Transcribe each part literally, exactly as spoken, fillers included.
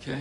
Okay.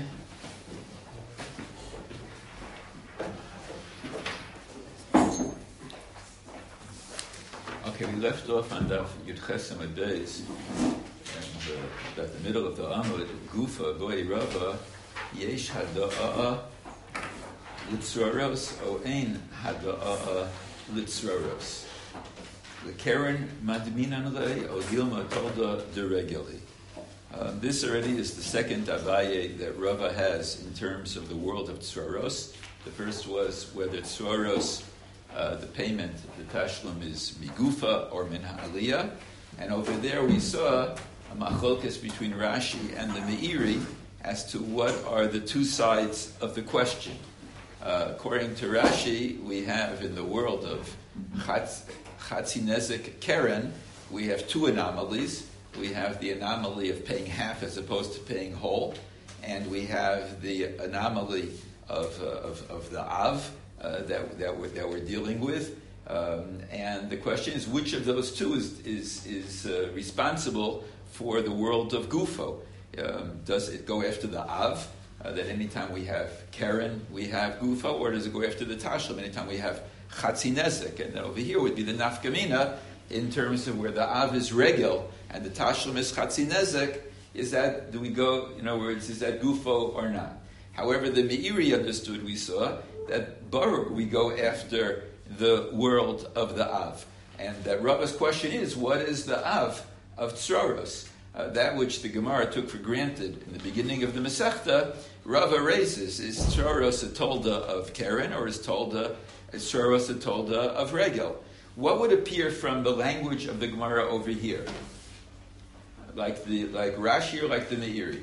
Okay, we left off on Daf Yud Chesem Days, and uh, at the middle of the Amud, Gufa Boy Rava Yesh Hada'a Litzraros O Ein Hada'a Litzraros. The Karen Madminan Le O Dilma Tolda Deregeli. Um, this already is the second Abaye that Rava has in terms of the world of Tzraros. The first was whether Tzraros, uh, the payment, the tashlum is migufa or min ha'aliyah. And over there we saw a machlokes between Rashi and the Meiri as to what are the two sides of the question. Uh, according to Rashi, we have in the world of Chatz, Chatzinezek Keren, we have two anomalies. We have the anomaly of paying half as opposed to paying whole, and we have the anomaly of uh, of, of the av uh, that that we're, that we're dealing with. Um, and the question is, which of those two is is is uh, responsible for the world of gufo? Um, does it go after the av? Uh, that anytime we have keren, we have gufo, or does it go after the tashlum? Anytime we have chatzinezek, and then over here would be the nafkamina in terms of where the av is regel and the tashlum is chatzinezek. Is that, do we go, in other words, is that gufo or not? However, the Meiri understood, we saw, that Baruch, we go after the world of the av. And that Rava's question is, what is the av of Tzraros? Uh, that which the Gemara took for granted in the beginning of the Masechta, Rava raises, is Tzraros a tolda of Keren, or is tolda, is Tzraros a tolda of Regel? What would appear from the language of the Gemara over here? Like the like Rashi or like the Meiri?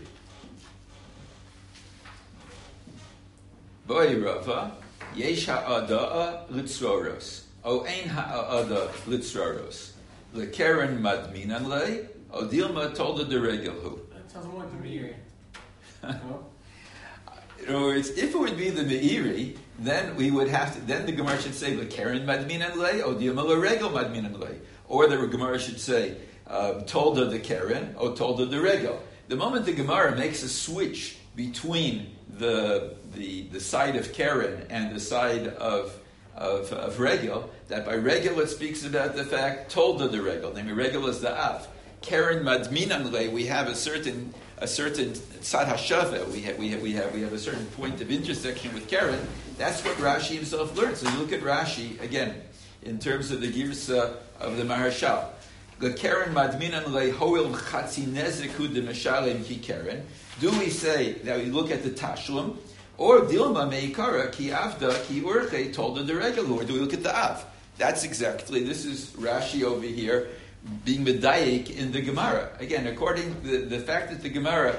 Boy Rava, yesh ha'ada'a litzroros, o ein ha'ada litzroros, lekeren madminan le, o dilma tolda deregelhu. That sounds more like the Meiri. No? In other words, if it would be the Meiri, then we would have to. Then the Gemara should say lekeren madminan le, o dilma leregel madminan le, or the Gemara should say uh, tolda the keren, o tolda the regel. The moment the Gemara makes a switch between the the the side of keren and the side of of, of regel, that by regel it speaks about the fact tolda the regel. Namely, regel is the av. Keren madminan le, we have a certain a certain tzad hashava. We have we have we have we have a certain point of intersection with keren. That's what Rashi himself learned. So you look at Rashi again in terms of the girsa of the Maharshal. The keren madminan le hoil chatzinezeku de meshalem ki keren. Do we say that we look at the tashlum, or dilma meikara ki avda ki urche tolda the regel, or do we look at the av? That's exactly, this is Rashi over here being medayik in the Gemara. Again, according to the, the fact that the Gemara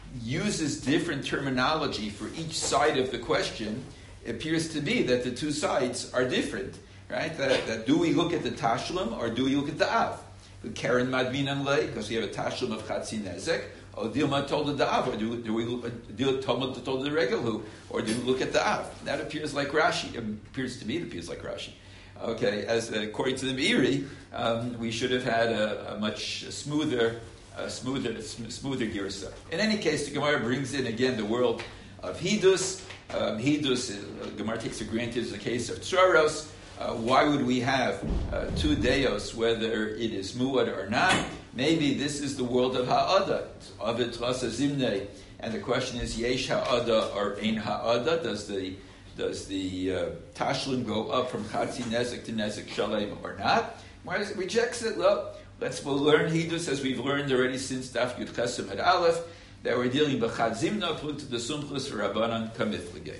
uses different terminology for each side of the question, it appears to be that the two sides are different, right? That, that do we look at the tashlum or do we look at the av? The keren madminan le, because we have a tashlum of chatzinezek, or dilma told the av, or do, do we do told told the regel, or do we look at the av? That appears like Rashi. It appears to me it appears like Rashi. Okay, as uh, according to the Meiri, um, we should have had a, a much smoother, uh, smoother, sm- smoother girsa. In any case, the Gemara brings in again the world of Hidus. Um, Hidus, uh, Gemara takes for granted is the case of Tzraros. Uh, why would we have uh, two deos, whether it is muad or not? Maybe this is the world of ha'ada, avet rasa zimnei, and the question is yesh ha'ada or ein ha'ada? Does the does the uh, tashlum go up from chatzi nezek to nezek shalem or not? Why does it rejects it? Well, let's we'll learn hidus as we've learned already since Daf Yud Chesem at Aleph that we're dealing with b'chad zimna put to the sumchus for Rabbanan kamifligay.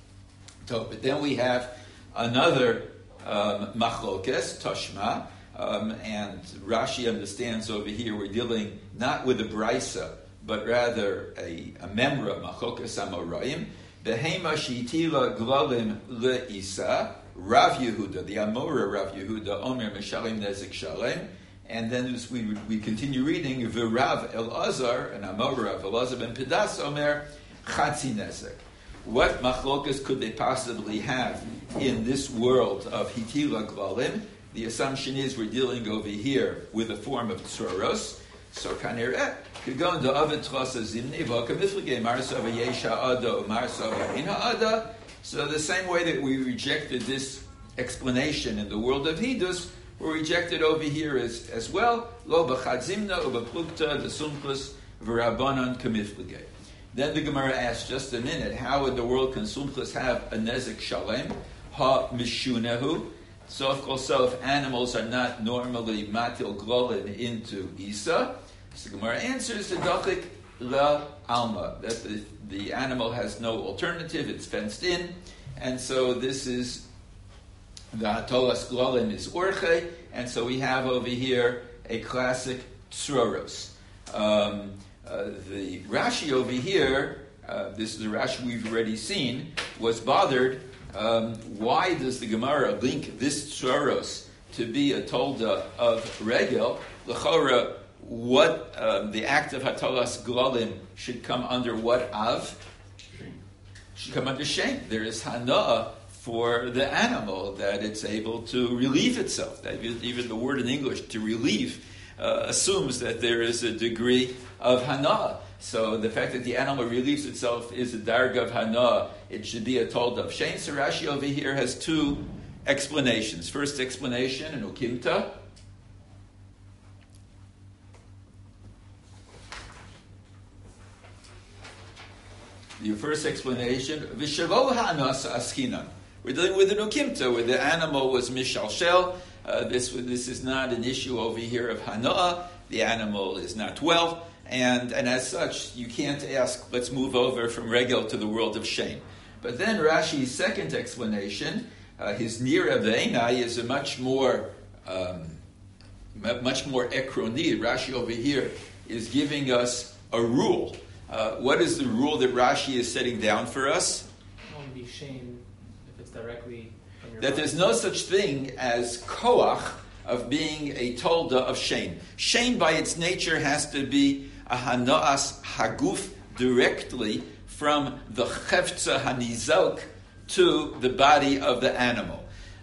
So, but then we have another um, machlokes tashma. Um, and Rashi understands over here we're dealing not with a brisa, but rather a, a memra, machokas amoraim. Behema shitila glalim leisa, Rav Yehuda, the Amora Rav Yehuda, Omer Meshalim Nezik Shalem. And then as we we continue reading, V'Rav Elazar, and Amora Rav Elazar ben Pedas, Omer Chatzi Nezek. What machlokas could they possibly have in this world of hitila glalim? The assumption is we're dealing over here with a form of tzroros. So kanireh could go into avetras zimnei v'akamiflige marsava yesha ada or marsava ina ada. So the same way that we rejected this explanation in the world of Hidus, we rejected over here as, as well. Lo b'chadzimna u'b'plukta the sumchus v'rabanan kamiflige. Then the Gemara asks, just a minute, how in the world can sumchus have a nezik shalem? Ha mishunehu. So of course, so if animals are not normally matil glolin into Isa, so the Gemara answers the dachik la alma, that the, the animal has no alternative, it's fenced in, and so this is the hatolas glolin is orche, and so we have over here a classic tsroros. Um, uh, the Rashi over here, uh, this is the Rashi we've already seen, was bothered. Um, why does the Gemara link this tzoros to be a tolda of regel? L'chora, what um, the act of hatolas glalim should come under what av? Should come under shame. There is hana'ah for the animal that it's able to relieve itself. That even the word in English to relieve uh, assumes that there is a degree of hana'ah. So the fact that the animal relieves itself is a darga of hana. It should be a told of Shein. So Rashi over here has two explanations. First explanation, an ukimta. The first explanation, v'shelo ha'anas askinan. We're dealing with an ukimta, where the animal was mishalshel. Uh, this this is not an issue over here of hana. The animal is not well. And, and as such, you can't ask, let's move over from regel to the world of shame. But then Rashi's second explanation, uh, his nira ve'enai, is a much more, um, much more ekroni. Rashi over here is giving us a rule. Uh, what is the rule that Rashi is setting down for us? It won't be shame if it's directly from your That body. there's no such thing as koach of being a tolda of shame. Shame by its nature has to be a hana'as haguf directly from the chefza hanizok to the body of the animal.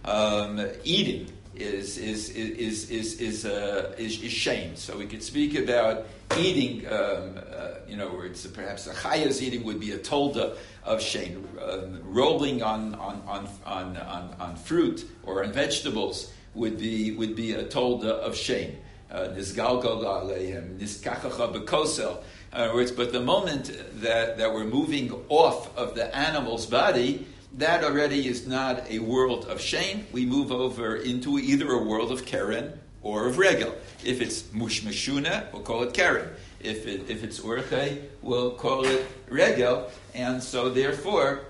Um, eating is is is is is uh, is, is shame. So we could speak about eating. Um, uh, you know, where it's perhaps a chaya's eating would be a tolda of shame. Um, rolling on on, on on on on fruit or on vegetables would be would be a tolda of shame. Nisgalgal aleihem, niskachacha bekosel. In other words, but the moment that, that we're moving off of the animal's body, that already is not a world of shame. We move over into either a world of keren or of regel. If it's mushmashuna, we'll call it keren. If it, if it's urche, we'll call it regel. And so therefore,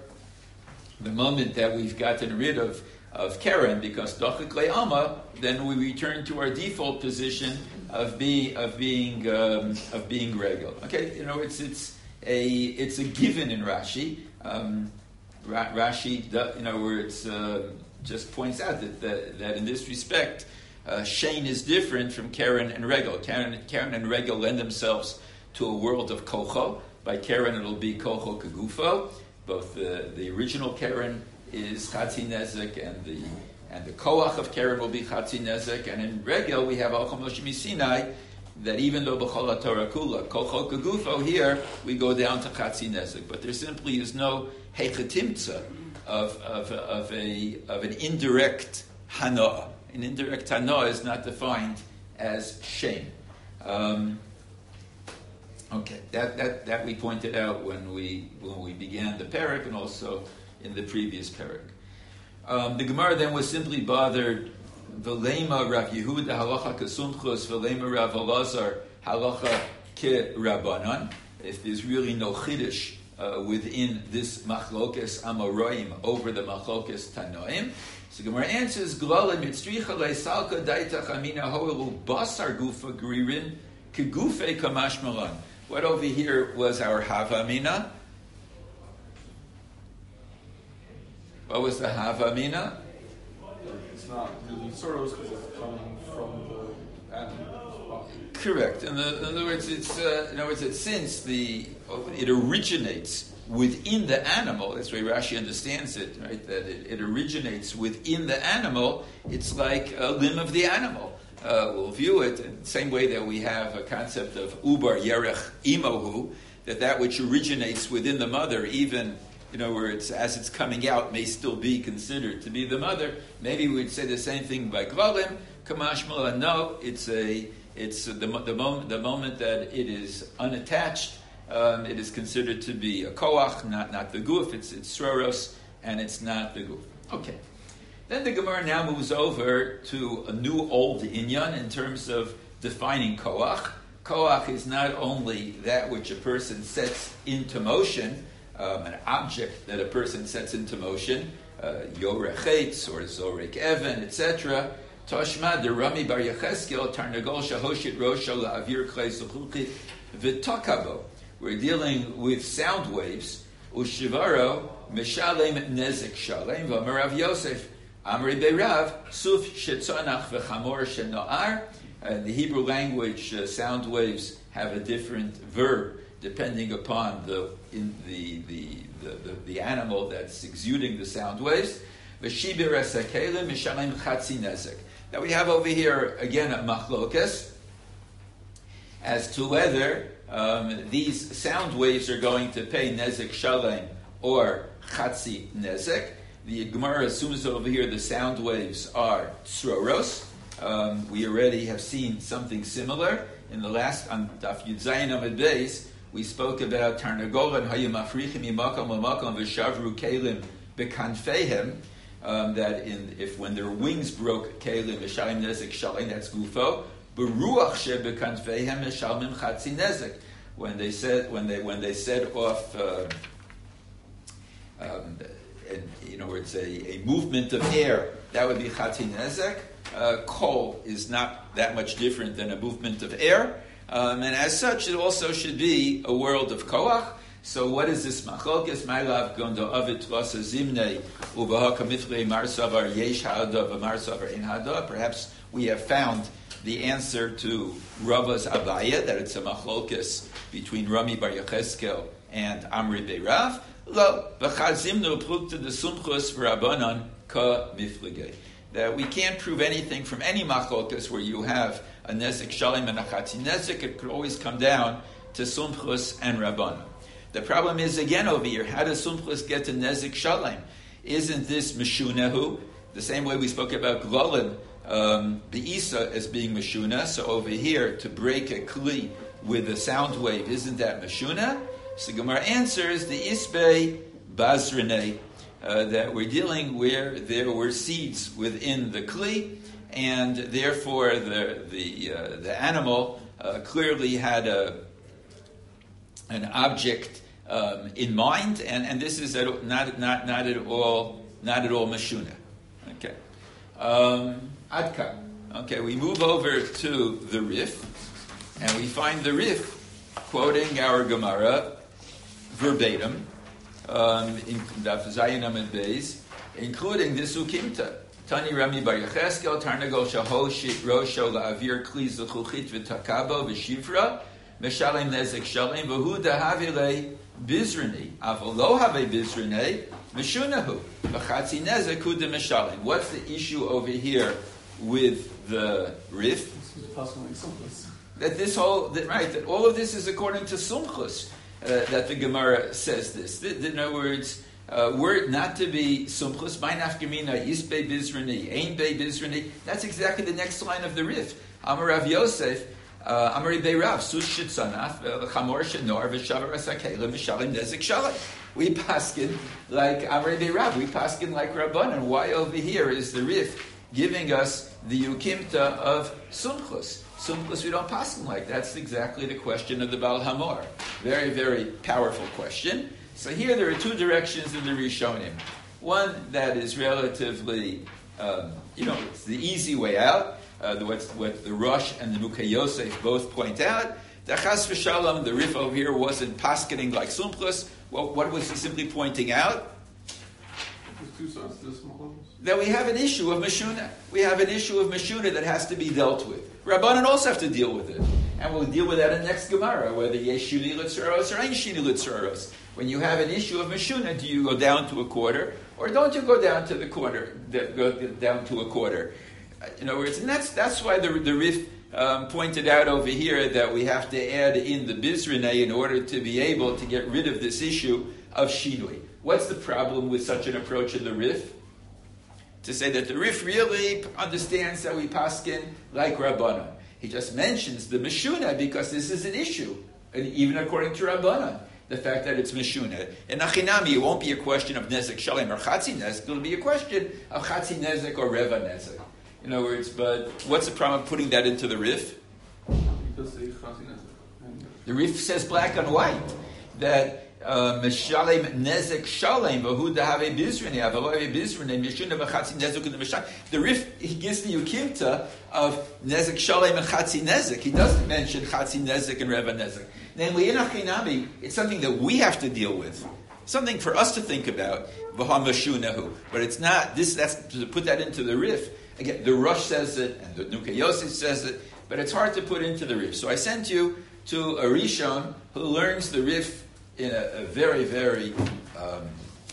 the moment that we've gotten rid of of Karen, because Dachik Le'ama, then we return to our default position of being of being um, of being regel. Okay, you know it's it's a it's a given in Rashi. Um, Ra- Rashi, you know, where it's uh, just points out that that, that in this respect, uh, Shane is different from Karen and regel. Karen, Karen and regel lend themselves to a world of kocho. By Karen, it'll be kocho kagufo. Both the the original Karen is Chatzi Nezek, and the and the Koach of Keren will be Chatzi Nezek, and in Regel we have Al Moshe Misinai, that even though B'chol Torah Kula, Kocho Kagufo, here we go down to Chatzi Nezek, but there simply is no Hechetimtza of, of, of, a, of an indirect Hanoah. An indirect Hanoah is not defined as shame. Um, okay, that, that, that we pointed out when we when we began the parak, and also in the previous parak. Um, the Gemara then was simply bothered, V'lema Rav Yehuda halacha kesumchus, V'lema Rav Elazar halacha ke Rabbanan. If there's really no chiddush uh, within this machlokes amoraim over the machlokes tanoim, so the Gemara answers, Glalim mitzricha le'salka daita chamina hoelu basar gufa gririn kegufe kamash malan. What over here was our havamina? What was the havamina? It's not really sorrows because it's coming from the animal. Correct. In, the, in other words, it's uh, in other words, that since the it originates within the animal, that's the way Rashi understands it, right? That it, it originates within the animal. It's like a limb of the animal. uh, will view it in the same way that we have a concept of ubar yerech imohu, that that which originates within the mother, even you know where it's as it's coming out, may still be considered to be the mother. Maybe we'd say the same thing by gvalim. Kamashmala, no, it's a it's the the moment the moment that it is unattached, um, it is considered to be a koach, not not the guf. It's it's sroros, and it's not the guf. Okay. Then the Gemara now moves over to a new old inyan in terms of defining koach. Koach is not only that which a person sets into motion, um, an object that a person sets into motion, uh, yorechetz or zorek even, et cetera. Toshma de Rami bar Yecheskel tarnagol shahoshit rosha la'avir klei zuchuchit v'takabo. We're dealing with sound waves. Ushivaro mishalem nezik shalem v'amarav Yosef. Amri Beirav, Suf Shetzonach v'Chamor Shenoar. In the Hebrew language, uh, sound waves have a different verb depending upon the in the, the, the, the, the animal that's exuding the sound waves. V'Shibir Esakelim Mishalim Chatzi Nezek. Now we have over here again a machlokas as to whether um, these sound waves are going to pay Nezek Shalem or Chatzi Nezek. The Gemara assumes over here the sound waves are tsroros. Um, we already have seen something similar. In the last, on Daf Yud Zayin Amud Beis, we spoke about Tarnagolan Hayim Africhim Yimakom Lamakom V'Shavru Kelim B'Kanfeihem, um, that in, if when their wings broke Kelim V'Shalim Nezek Shalim, that's Gufo, B'Ruach She B'Kanfeihem V'Shalmim Chatzi Nezek. When they said, when they when they set off. Uh, um, And, you know, it's a, a movement of air, that would be Chatzi Nezek. Uh, coal is not that much different than a movement of air. Um, and as such, it also should be a world of Koach. So what is this Machlokes? Ma'alav gondo avit rasa zimnei ubahaka mithlei marsavar yesh ha'ada v'marsavar in ha'ada. Perhaps we have found the answer to Rava's Abaya, that it's a Machlokes between Rami bar Yecheskel and Amri Beirav. Lo, v'chazimnu plukta de sumchus v'rabanan ka mifligay. That we can't prove anything from any machlokas where you have a nezek shalim and a chatzi nezek. It could always come down to sumchus and rabbanan. The problem is again over here, how does sumchus get to nezek shalim? Isn't this meshunehu? The same way we spoke about glolim, um, the isa as being meshuna. So over here, to break a kli with a sound wave, isn't that meshuna? So Gemara answers the isbei bazrene, uh, that we're dealing where there were seeds within the kli, and therefore the the uh, the animal uh, clearly had a an object um, in mind, and, and this is at, not not not at all not at all meshuna. Okay, um, adka. Okay, we move over to the Rif, and we find the Rif quoting our Gemara verbatim, um, in Daf Zayin Amud Beis, including this ukimta. Tani Rami bar Yecheskel, Tarnagol shahoshit rosho la'avir kli zechuchit v'takabo v'shivra, meshalem nezek shalem, v'hu dahavile bizrani, avolo have bizrani, meshunahu, v'chatzi nezek hu de meshalem. What's the issue over here with the Rif? That this whole, that, right, that all of this is according to Sumchus. Uh, that the Gemara says this. The, the, in other words, uh, were it not to be Sumchus, by nafkamina, is be bizrani, ain be bizrani, that's exactly the next line of the Rif. Amar Rav Yosef, Amar Ibei Rav, Sus Shitsanaf, Chamor Shenor, V'shavar Asakela, V'shalim Nezek Shalim. We paskin like Amar Ibei Rav, we paskin like Rabbanan. Why over here is the Rif giving us the Yukimta of Sumchus? Sumchus we don't paskin like. That's exactly the question of the Baal Hamor. Very, very powerful question. So here there are two directions in the Rishonim. One that is relatively, um, you know, it's the easy way out. Uh, the, what, what the Rosh and the Mukhe Yosef both point out. The Chas v'Shalom, the Rif over here wasn't paskening like Sumchus. Well, what was he simply pointing out? That we have an issue of Meshuna. We have an issue of Meshuna that has to be dealt with. Rabbanan also have to deal with it. And we'll deal with that in the next Gemara, whether yesh shini l'tzuros or ain't shini l'tzuros. When you have an issue of Meshuna, do you go down to a quarter, or don't you go down to the quarter, go down to a quarter? In other words, and that's that's why the the Rif um, pointed out over here that we have to add in the Bizrinei in order to be able to get rid of this issue of Shinui. What's the problem with such an approach in the Rif? To say that the Rif really understands that we paskin like Rabbanan. He just mentions the Meshuna because this is an issue, and even according to Rabbanan, the fact that it's Meshuna. In Achinami, it won't be a question of Nezek Shalem or Chatzi Nezek, it'll be a question of Chatzi Nezek or Reva Nezek. In other words, but what's the problem of putting that into the Rif? Because they Chatzi Nezek. The Rif says black and white that Meshalem Nezek Shalem Vahu Dahave Bizrani Avalave Bizrani Mishuna V'Chatzi Nezek in the Mishal. The Rif, he gives the Ukimta of Nezek Shalem and Chatzi Nezek. He doesn't mention Chatzi Nezek and Reva Nezek. Namely, in Achinami, it's something that we have to deal with, something for us to think about. V'Hamashunahu, but it's not. This that's to put that into the Rif. Again, the Rosh says it and the Nuka Yosef says it, but it's hard to put into the Rif. So I sent you to a Rishon who learns the Rif in a, a very, very um,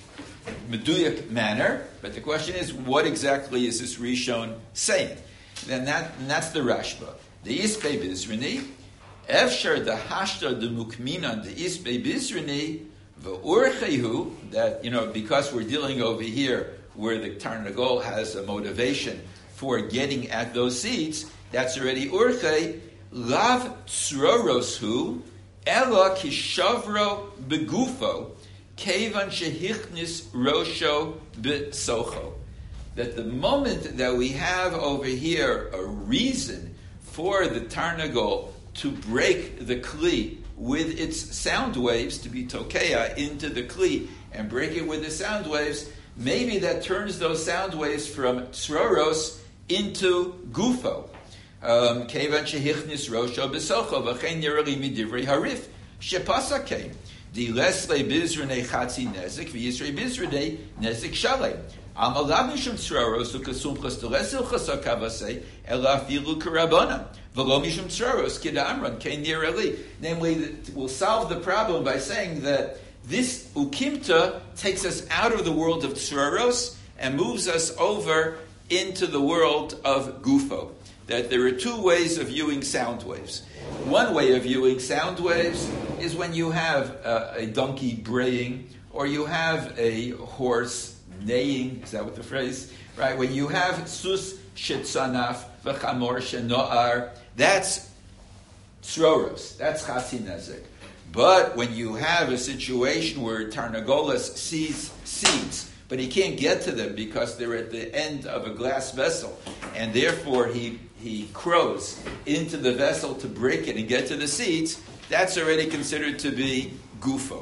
meduyak manner. But the question is, what exactly is this Rishon saying? Then that, and that's the Rashba. The Ispe Bizrini, Efshar the Hashta the Mukminan the Ispe Bizrini, V'urchehu, that, you know, because we're dealing over here where the Tarnagol has a motivation for getting at those seeds, that's already Urche, Lav Tzroroshu, Ela kishavro begufo, kevan shehichnis rosho b'socho. That the moment that we have over here a reason for the Tarnagol to break the Kli with its sound waves, to be tokeya into the Kli and break it with the sound waves, maybe that turns those sound waves from tzroros into gufo. Kevan shehichnis rosho b'socho v'chein nirali midivrei harif shepasakei di lesle bizrunei chatzi nezik v'yisrei bizrunei nezik shalei amalav mishum tzroros ukasumchas telesil chasakavasei ela afilu karabona v'lo mishum tzroros kidamran kein nirali. Namely, we'll solve the problem by saying that this ukimta takes us out of the world of tzroros and moves us over into the world of gufo. That there are two ways of viewing sound waves. One way of viewing sound waves is when you have uh, a donkey braying, or you have a horse neighing. Is that what the phrase? Right? When you have sus shetzanaf v'chamor shenoar, that's tzroros. That's chatzi nezek. But when you have a situation where Tarnagolas sees seeds, but he can't get to them because they're at the end of a glass vessel, and therefore he he crows into the vessel to break it and get to the seeds, that's already considered to be gufo.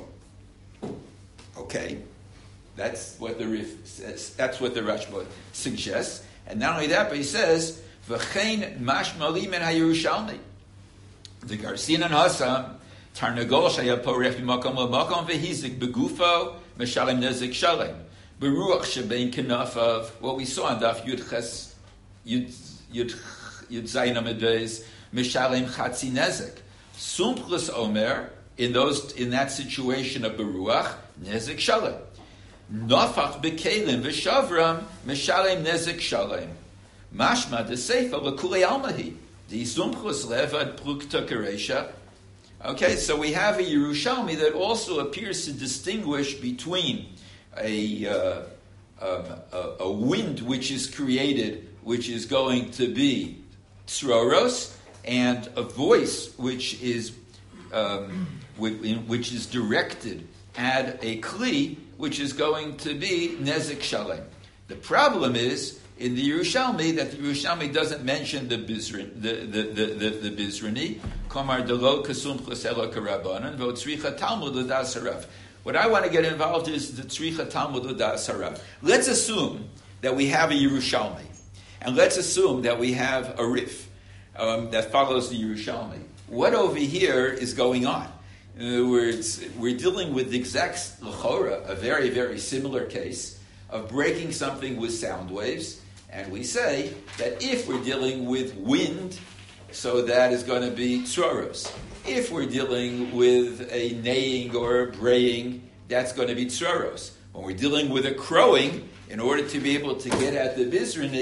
Okay, that's what the Rif says. That's what the Rashba suggests. And not only that, but he says, "V'chein mashmalim en haYerushalmi." The Garsin and Hasam Tarnagol shaya porech b'makom l'makom v'hizik begufo meshalem nezik shalem beruach shebein kenafav. What we saw in Daf Yud Ches Yud Yud Yud Zayin Amid Beis Mishalem Chatzi Nezek. Sumchus Omer, in those in that situation of Beruach, Nezek Shalem. Nafach Bekelim V'Shavram Mishalem Nezek Shalem. Mashma de Seifa L'Kulei Almahi. The Sumchus Levad Prukta Keresha. Okay, so we have a Yerushalmi that also appears to distinguish between a uh, um, a, a wind which is created, which is going to be tzroros, and a voice which is um, which is directed at a kli, which is going to be nezik shalem. The problem is in the Yerushalmi that the Yerushalmi doesn't mention the bizrin, the the the the, the bizrani. Komar delo kasum cheselo karabanan v'otzricha talmud l'das harav. What I want to get involved is the tzricha talmud l'das harav. Let's assume that we have a Yerushalmi. And let's assume that we have a Rif um, that follows the Yerushalmi. What over here is going on? In other words, we're dealing with the exact l'chora, a very, very similar case of breaking something with sound waves. And we say that if we're dealing with wind, so that is going to be tzroros. If we're dealing with a neighing or a braying, that's going to be tzroros. When we're dealing with a crowing, in order to be able to get at the bizrani,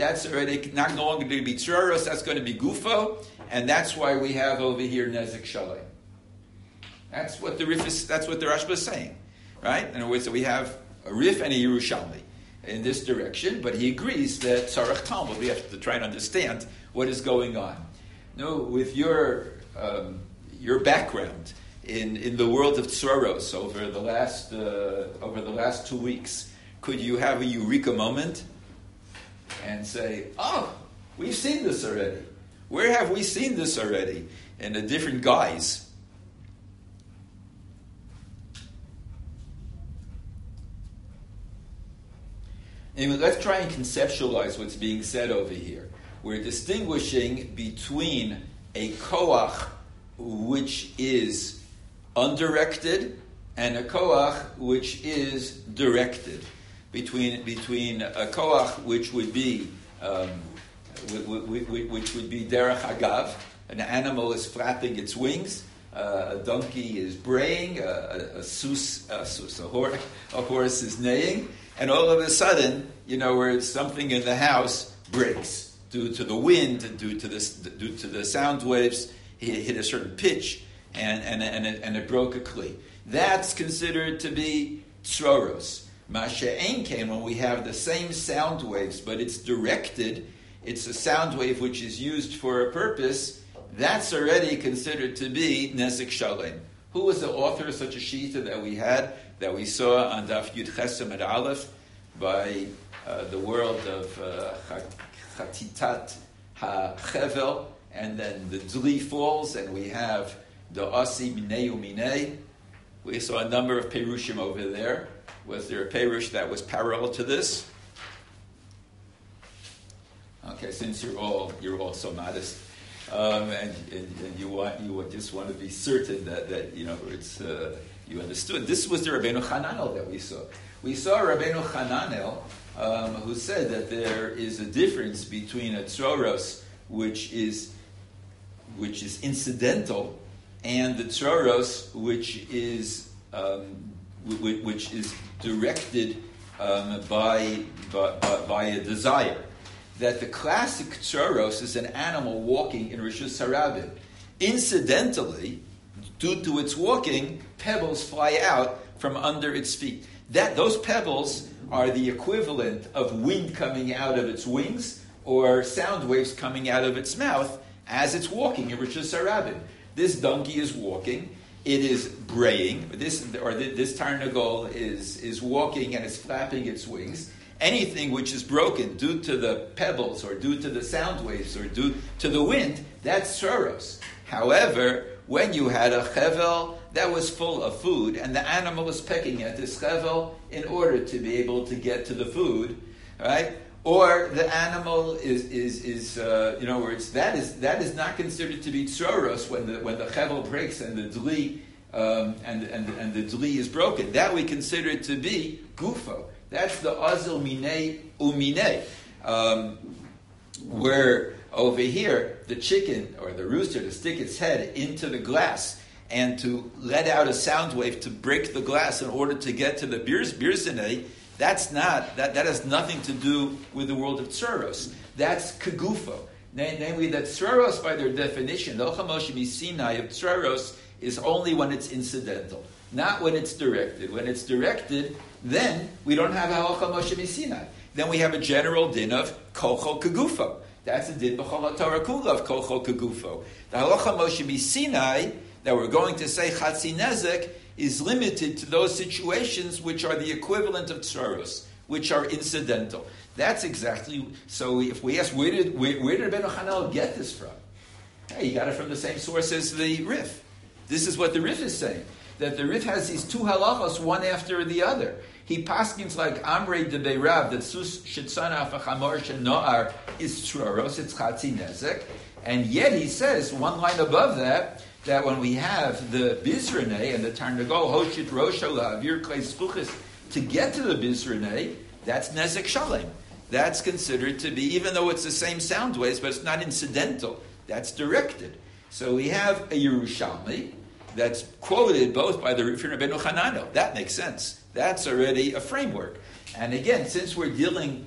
that's already not going to be tzuros, that's going to be gufo, and that's why we have over here nezek shalem. That's what the Rif is, that's what the Rashba is saying, right? In other words, so we have a Rif and a Yerushalmi in this direction, but he agrees that Tzarech Talmud, we have to try and understand what is going on. No, with your um, your background in, in the world of Tzuros over the last uh, over the last two weeks, could you have a eureka moment and say, "Oh, we've seen this already. Where have we seen this already in a different guise?" And let's try and conceptualize what's being said over here. We're distinguishing between a koach which is undirected and a koach which is directed. Between between a koach which would be um, which would be derech hagav, an animal is flapping its wings, uh, a donkey is braying, a, a, a sus, a, sus a, horse, a horse is neighing. And all of a sudden, you know, where something in the house breaks due to the wind, due to this, due to the sound waves, it hit a certain pitch, and and and it, and it broke a kli. That's considered to be tzuros. Masha'en came when we have the same sound waves, but it's directed. It's a sound wave which is used for a purpose. That's already considered to be nezek shalem. Who was the author of such a shita that we had, that we saw on Daf Yud Chesem at Aleph by uh, the world of uh, Chatitat HaChevel, and then the Dli falls, and we have the Asi Minei Uminei. We saw a number of Perushim over there. Was there a Perush that was parallel to this? Okay, since you're all you're all so modest. Um, and, and, and you want you would just want to be certain that, that you know it's uh, you understood. This was the Rabbeinu Hananel that we saw. We saw Rabbeinu Hananel um, who said that there is a difference between a tzoros which is which is incidental and the tzoros which is um, w- which is directed um, by, by by a desire. That the classic tzuros is an animal walking in Rishus Harabim. Incidentally, due to its walking, pebbles fly out from under its feet. That those pebbles are the equivalent of wind coming out of its wings or sound waves coming out of its mouth as it's walking in Rishus Harabim. This donkey is walking. It is braying. This or this tarnagol is is walking and is flapping its wings. Anything which is broken due to the pebbles or due to the sound waves or due to the wind, that's tzuros. However, when you had a chevel that was full of food and the animal was pecking at this chevel in order to be able to get to the food, right? Or the animal is is is uh, you know where it's that is that is not considered to be tzuros when the when the chevel breaks and the dli um, and and and the dli is broken. That we consider it to be gufo. That's the azil minei uminei, um, where over here the chicken or the rooster to stick its head into the glass and to let out a sound wave to break the glass in order to get to the birzinei. That's not that. That has nothing to do with the world of tzuros. That's kegufo. Namely, that tzuros, by their definition, the Ochel Moshe Sinai of tzuros is only when it's incidental, not when it's directed. When it's directed, then we don't have halacha Moshe Sinai. Then we have a general din of kocho kegufo. That's a din b'chol Torah kula of kocho kegufo. The halacha Moshe Sinai that we're going to say chatzi nezek is limited to those situations which are the equivalent of tzuros, which are incidental. That's exactly so. If we ask where did where, where did Rabbeinu Hananel get this from? Hey, he got it from the same source as the Rif. This is what the Rif is saying. That the Rif has these two halachos, one after the other. He paskins like Amrei de Beirav, that sus shetzana afachamor shenoar is tzuros, it's chatzi nezek. And yet he says, one line above that, that when we have the Bizranei and the Tarnagol, Hoshit Roshala, Avir Klei Spuchis, to get to the Bizranei, that's Nezek Shalem. That's considered to be, even though it's the same sound waves, but it's not incidental. That's directed. So we have a Yerushalmi that's quoted both by the Rifin Rabbeinu Hananel. That makes sense. That's already a framework. And again, since we're dealing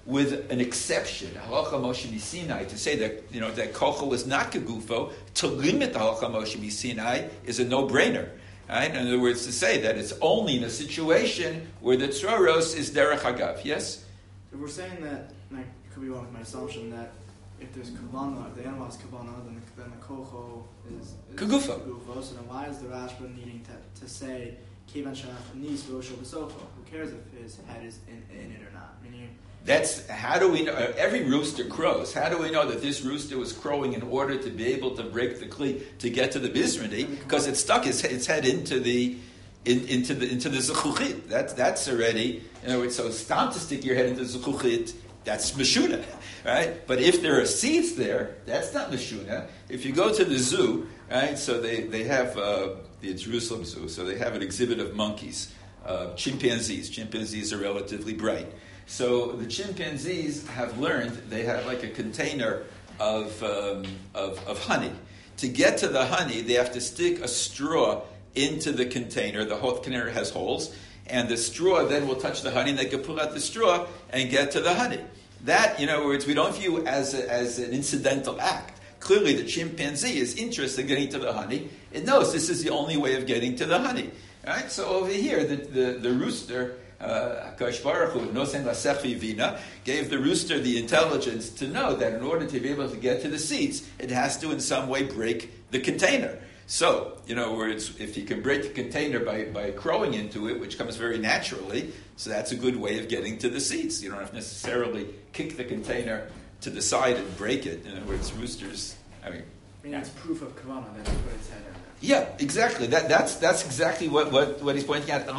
with an exception, halacha Moshe Sinai, to say that you know that kochel was not kegufo, to limit the halacha Moshe Sinai is a no-brainer. Right? In other words, to say that it's only in a situation where the tzroros is derech hagav. Yes? If we're saying that, and I could be wrong with my assumption, that if there's kavanah, if the animal has kavanah, then the, then the kocho is, is Kegufo. kegufo. So then why is the Rashba needing to, to say, Kivan shanach nis rosho b'sofo? Who cares if his head is in, in it or not? Meaning, That's, how do we know, every rooster crows. How do we know that this rooster was crowing in order to be able to break the kli, to get to the bizrani? Because it stuck its, its head into the, in, into the, into the zechuchit. That's, that's already, in other words, so stam to stick your head into the zechuchit, that's meshuna, right? But if there are seeds there, that's not meshuna. If you go to the zoo, right, so they, they have uh, the Jerusalem Zoo, so they have an exhibit of monkeys, uh, chimpanzees. Chimpanzees are relatively bright. So the chimpanzees have learned, they have like a container of, um, of, of honey. To get to the honey, they have to stick a straw into the container. The whole container has holes. And the straw then will touch the honey, and they can pull out the straw and get to the honey. That, in other words, we don't view as a, as an incidental act. Clearly, the chimpanzee is interested in getting to the honey. It knows this is the only way of getting to the honey. Right? So over here, the, the, the rooster, uh, HaKadosh Baruch Hu, Nosen Lasech Vina, gave the rooster the intelligence to know that in order to be able to get to the seeds, it has to in some way break the container. So, you know, where it's, if you can break the container by, by crowing into it, which comes very naturally, so that's a good way of getting to the seeds. You don't have to necessarily kick the container to the side and break it. In other words, roosters, I mean... I mean, it's proof of kavanah that he put his head in there. Yeah, exactly. That, that's that's exactly what, what, what he's pointing out.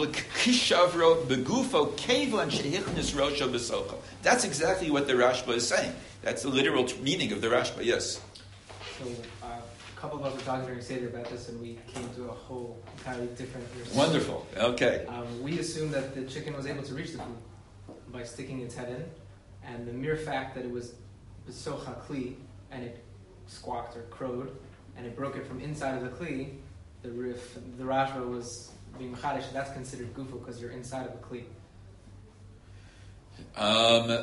That's exactly what the Rashba is saying. That's the literal t- meaning of the Rashba, yes. So, uh, a couple of us were talking during Seder about this, and we came to a whole entirely different result. Wonderful. Okay. Um, we assumed that the chicken was able to reach the food by sticking its head in, and the mere fact that it was besocha kli, and it squawked or crowed, and it broke it from inside of the kli, the rif, the Rashba was being machadish, that's considered gufo because you're inside of the kli. Um,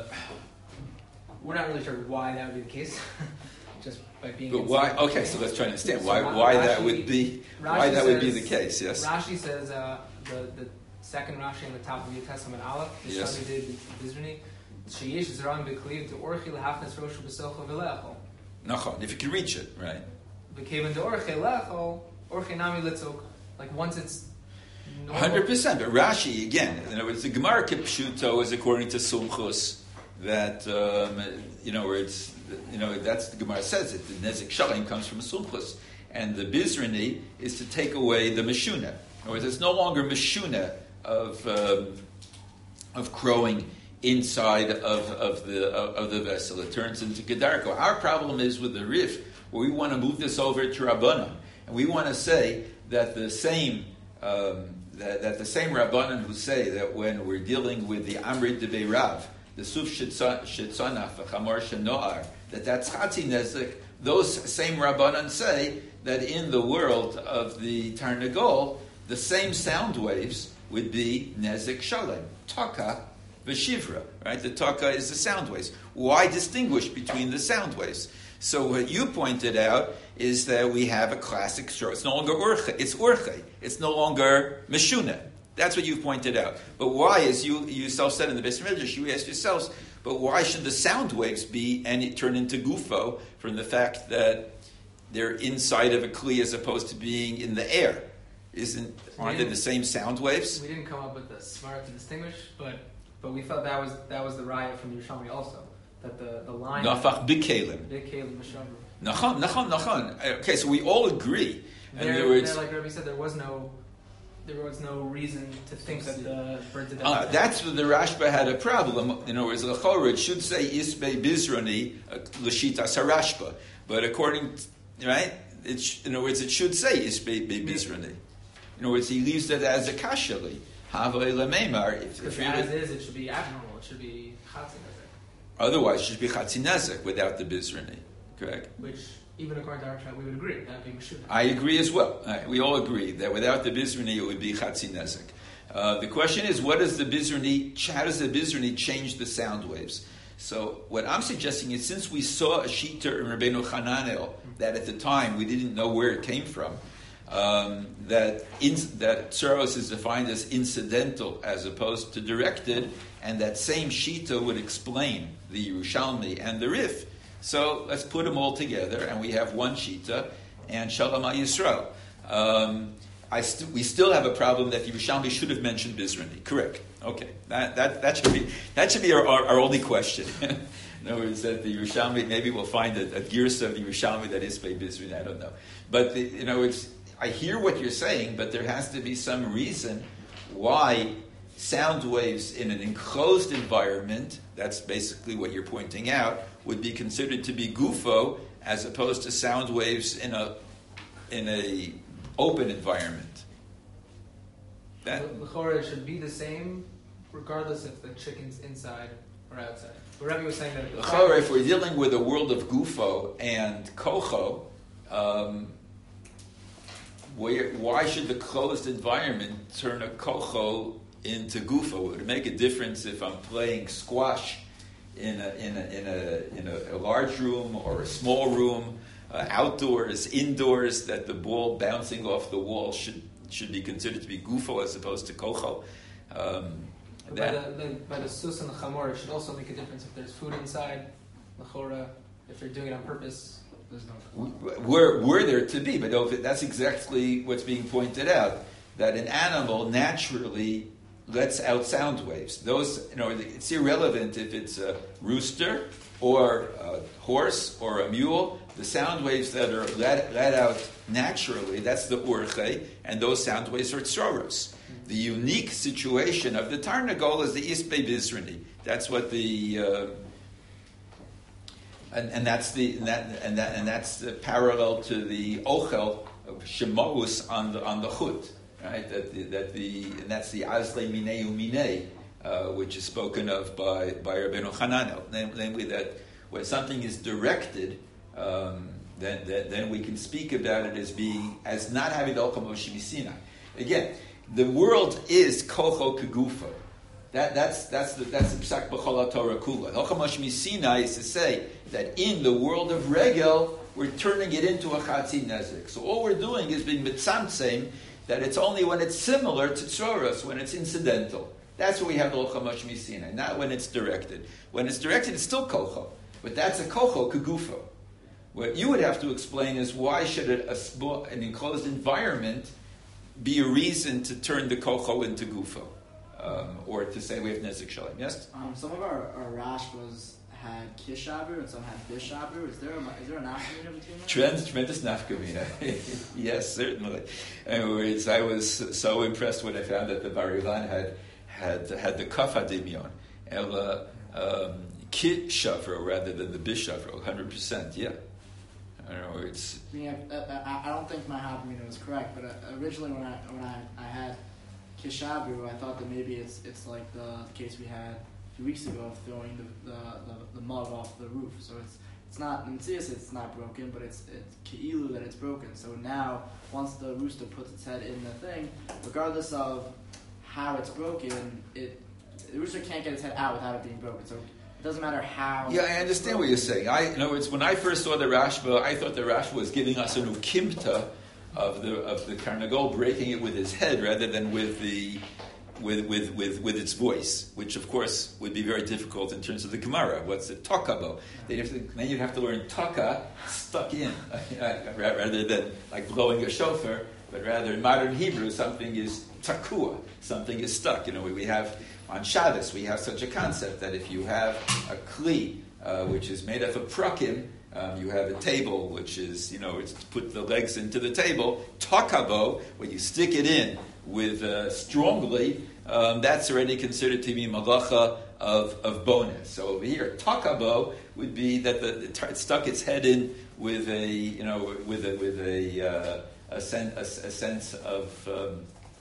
We're not really sure why that would be the case, just by being. but why? Okay, so let's try to understand So why Ra- why Rashi, that would be Rashi why that says, would be the case. Yes. Rashi says uh, the the second Rashi in the top of your Testament Aleph, the Yes. Shani did Bizrani, sheyesh zeram bekliv to orchi lehafnes roshu besocho v'leachol. Nachon, if you can reach it, right? Became into orchi leachol, orchi nami litzok. Like once it's normal. Hundred percent. But Rashi again, in other words, the Gemara Kipshuto is according to Sumchus that um, you know where it's you know that's the Gemara says it. The Nezik Shalim comes from Sumchus, and the Bizrani is to take away the Meshuna. In other words, it's no longer Meshuna of um, of crowing inside of, of the of, of the vessel. It turns into Gedarko. Our problem is with the Rif, where we want to move this over to Rabbanan, and we want to say that the same um, that, that the same Rabbanan who say that when we're dealing with the Amrit de Beirav, the Suf Shetzanaf, Chamor Shenoar, that that's Chatzi Nezek, those same Rabbanan say that in the world of the Tarnagol, the same sound waves would be Nezek Shalem, Taka V'Shivra, right? The Taka is the sound waves. Why distinguish between the sound waves? So what you pointed out is that we have a classic straw. It's no longer Urche, it's Urche. It's no longer Meshuna. That's what you pointed out. But why, as you yourself said in the Beis Midrash, you asked yourselves, but why should the sound waves be and it turn into Gufo from the fact that they're inside of a Kli as opposed to being in the air? Isn't aren't they the same sound waves? We didn't come up with the smart to distinguish, but but we felt that was that was the raya from Yerushalmi also, that the, the line Nafach bikelim. big kelim mishavru. Nachon, nachon, nachon. Okay, so we all agree. In There, other words, there, like Rabbi said, there was no there was no reason to think that the bird did Uh, that. that's where the Rashba had a problem. In other words, L'chorah, it should say Isbei Bizrani uh, L'shitas HaRashba. But according, to, right, it sh- in other words, it should say Isbei Bizrani. In other words, he leaves it as a kashali. Havai Lamemar. If, Because if as is, it should be abnormal. It should be chatzin, otherwise, it should be Chatzinezek without the Bizrani. Correct? which even according to our chat, we would agree that being Meshuna. I agree as well. Right, we all agree that without the Bizrani, it would be Chatzinezek. Uh, the question is, what does the Bizrani, how does the Bizrani change the sound waves? So what I'm suggesting is, since we saw a shita in Rabbeinu Hananel that at the time we didn't know where it came from, um, that in, that tsaros is defined as incidental as opposed to directed, and that same shita would explain the Yerushalmi and the Rif. So let's put them all together, and we have one shita and Shalom Al Yisrael. Um, I st- we still have a problem that the Yerushalmi should have mentioned Bizrani. Correct. Okay, that that that should be that should be our, our, our only question. In other words, that the Yerushalmi, maybe we'll find a, a girsa of the Yerushalmi that is by Bizrani. I don't know, but the, you know, it's I hear what you're saying, but there has to be some reason why sound waves in an enclosed environment, that's basically what you're pointing out, would be considered to be gufo as opposed to sound waves in a in a open environment. That the chorah should be the same, regardless if the chicken's inside or outside. But Rabbi was saying that the chorah, if we're dealing with a world of gufo and kocho, um, where, why should the closed environment turn a kocho into gufo? Would it make a difference if I'm playing squash in a in a in a in a, a large room or a small room, uh, outdoors, indoors? That the ball bouncing off the wall should should be considered to be gufo as opposed to kocho. Um, by the, the by the sus and the chamor, it should also make a difference if there's food inside the chorah. If they're doing it on purpose, there's no. Were were there to be, but that's exactly what's being pointed out. That an animal naturally lets out sound waves. Those, you know, it's irrelevant if it's a rooster or a horse or a mule. The sound waves that are let, let out naturally, that's the urche, and those sound waves are tzoros. Mm-hmm. The unique situation of the tarnagol is the ispe bizrani. That's what the uh, and, and that's the and that and that and that's the parallel to the ochel of shemaus on the on the chut. Right, that the, that the and that's the azle mineu minei, uh, which is spoken of by by Rabbeinu Hananel. Namely, that when something is directed, um, then, then then we can speak about it as being as not having the Olcham Moshe Sinai. Again, the world is kocho kegufo. That that's that's the that's the psak b'chol Torah kula. Olcham Moshe Sinai is to say that in the world of regel, we're turning it into a chatzin nezik. So all we're doing is being mitzamtzem. That it's only when it's similar to tzoros, when it's incidental. That's where we have the Olcham Moshe Sinai, not when it's directed. When it's directed, it's still kocho, but that's a kocho kegufo. What you would have to explain is why should a, a, an enclosed environment be a reason to turn the kocho into gufo, um, or to say we have nezik shalom? Yes. Um, some of our, our rashbas had kishabu and some had bishabu. Is there a, is there a nafkamina between them? Tremendous, tremendous nafkamina. Yes, certainly. Anyways, I was so impressed when I found that the Bar Ilan had had had the kaf hadimion, ela um, kit shavro rather than the bishavro, one hundred percent. Yeah. I don't know. It's. I mean, I, I, I don't think my nafkamina was correct, but uh, originally when I when I, I had kishabu, I thought that maybe it's it's like the case we had a few weeks ago of throwing the the, the, the mug off the roof. So it's it's not in serious, it's not broken, but it's it's keilu that it's broken. So now once the rooster puts its head in the thing, regardless of how it's broken, it the rooster can't get its head out without it being broken. So it doesn't matter how. Yeah, I understand what you're saying. I in other words, when I first saw the Rashba, I thought the Rashba was giving us a new kimta of the of the Karnagol breaking it with his head rather than with the With, with, with, with its voice, which of course would be very difficult in terms of the Gemara. What's the takabo? Then you'd have to learn taka, stuck in, rather than like blowing a shofar, but rather in modern Hebrew, something is takua, something is stuck. You know, we have, on Shabbos, we have such a concept that if you have a kli, uh, which is made up of prakim, Um, you have a table, which is, you know, it's to put the legs into the table. Takabo, when you stick it in with uh, strongly, um, that's already considered to be malacha of, of bonus. So over here, takabo would be that the, it, it stuck its head in with a, you know, with a with a uh, a, sen- a, a sense of um,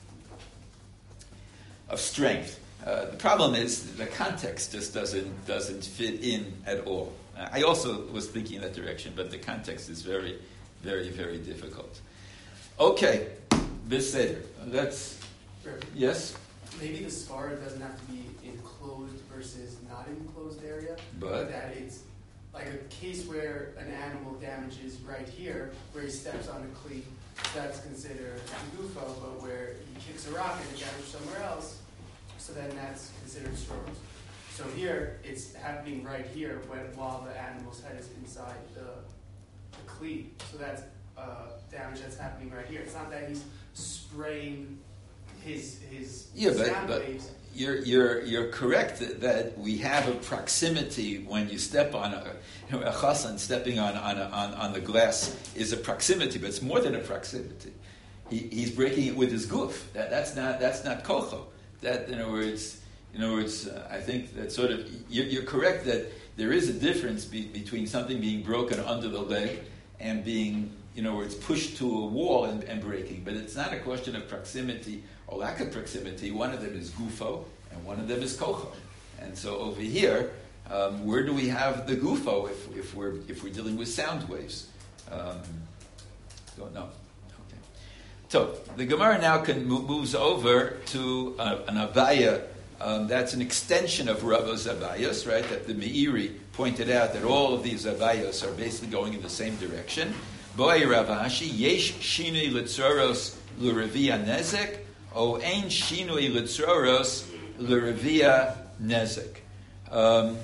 of strength. Uh, the problem is the context just doesn't doesn't fit in at all. I also was thinking in that direction, but the context is very, very, very difficult. Okay, Beseder. Let's. Yes. maybe the svara doesn't have to be enclosed versus not enclosed area, But? that it's like a case where an animal damages right here, where he steps on a cleat, that's considered gufo, but where he kicks a rock and it damages somewhere else, so then that's considered stros. So here, it's happening right here when, while the animal's head is inside the, the cleat. So that's uh, damage that's happening right here. It's not that he's spraying his his Yeah, but, sound but waves. you're you're you're correct that, that we have a proximity when you step on a, you know, a chassan stepping on on, a, on on the glass is a proximity, but it's more than a proximity. He, he's breaking it with his goof. That that's not that's not kocho. That in other words. In other words, uh, I think that sort of, you're, you're correct that there is a difference be, between something being broken under the leg and being, in other words, pushed to a wall and, and breaking. But it's not a question of proximity or lack of proximity. One of them is gufo and one of them is kocho. And so over here, um, where do we have the gufo if, if, we're, if we're dealing with sound waves? Um, don't know. Okay. So the Gemara now can mo- moves over to uh, an Abaya. Um, that's an extension of Rava's Abayos, right? That the Meiri pointed out that all of these Abayos are basically going in the same direction. Boy Ravashi, Yesh Shinui Litzoros L'Revia Nezek, O Ein Shinui Litzoros L'Revia Nezek. Um,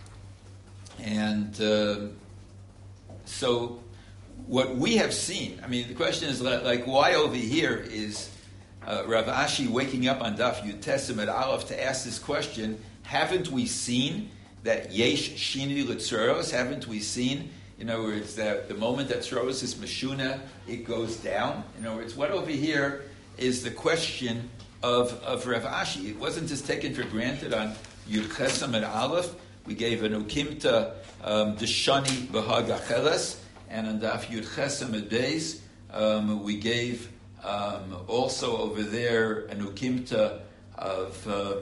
and uh, so what we have seen, I mean, the question is like, why over here is Uh, Rav Ashi waking up on Daf Yud Tesem at Aleph to ask this question? Haven't we seen that Yesh Shini L'Tzuros? Haven't we seen, in other words, that the moment that Tzuros is Meshuna, it goes down? In other words, what over here is the question of, of Rav Ashi? It wasn't just taken for granted on Yud Chesem at Aleph. We gave an Ukimta um, Deshani B'Hag Acheles, and on Daf Yud Chesem at Beis, um, we gave Um, also over there an ukimta of um,